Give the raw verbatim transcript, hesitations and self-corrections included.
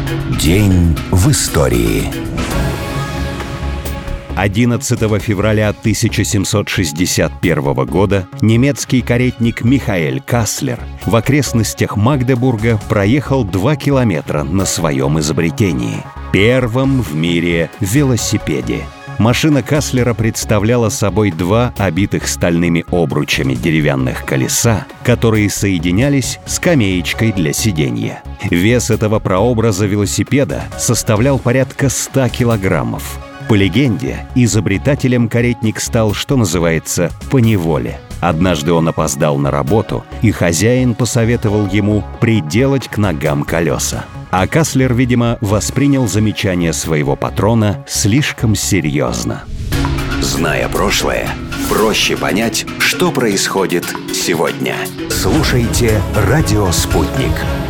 День в истории. одиннадцатого февраля тысяча семьсот шестьдесят первого года немецкий каретник Михаэль Каслер в окрестностях Магдебурга проехал два километра на своем изобретении – первом в мире велосипеде. Машина Каслера представляла собой два обитых стальными обручами деревянных колеса, которые соединялись скамеечкой для сиденья. Вес этого прообраза велосипеда составлял порядка ста килограммов. По легенде, изобретателем каретник стал, что называется, поневоле. Однажды он опоздал на работу, и хозяин посоветовал ему приделать к ногам колеса. А Каслер, видимо, воспринял замечание своего патрона слишком серьезно. Зная прошлое, проще понять, что происходит сегодня. Слушайте «Радио Спутник».